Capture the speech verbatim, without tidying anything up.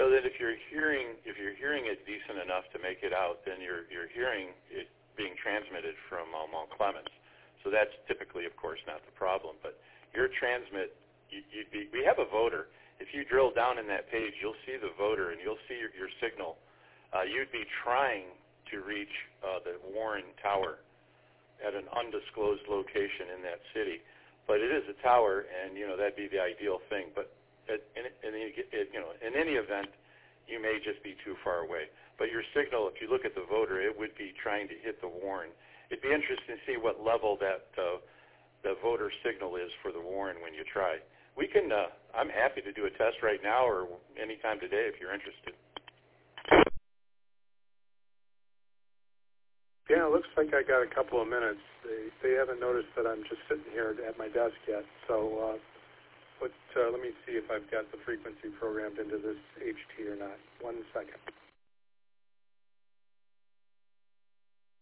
so that if you're hearing if you're hearing it decent enough to make it out, then you're you're hearing it being transmitted from uh, Mount Clemens. So that's typically, of course, not the problem. But your transmit, you, you'd be, we have a voter. If you drill down in that page, you'll see the voter and you'll see your, your signal. Uh, you'd be trying to reach uh, the Warren Tower at an undisclosed location in that city. But it is a tower, and you know that'd be the ideal thing. But at, in, in, in, you know, in any event, you may just be too far away. But your signal, if you look at the voter, it would be trying to hit the Warren. It'd be interesting to see what level that uh, the voter signal is for the Warren when you try. We can. Uh, I'm happy to do a test right now or anytime today if you're interested. Yeah, it looks like I got a couple of minutes. They they haven't noticed that I'm just sitting here at my desk yet. So, uh, but uh, let me see if I've got the frequency programmed into this H T or not. One second.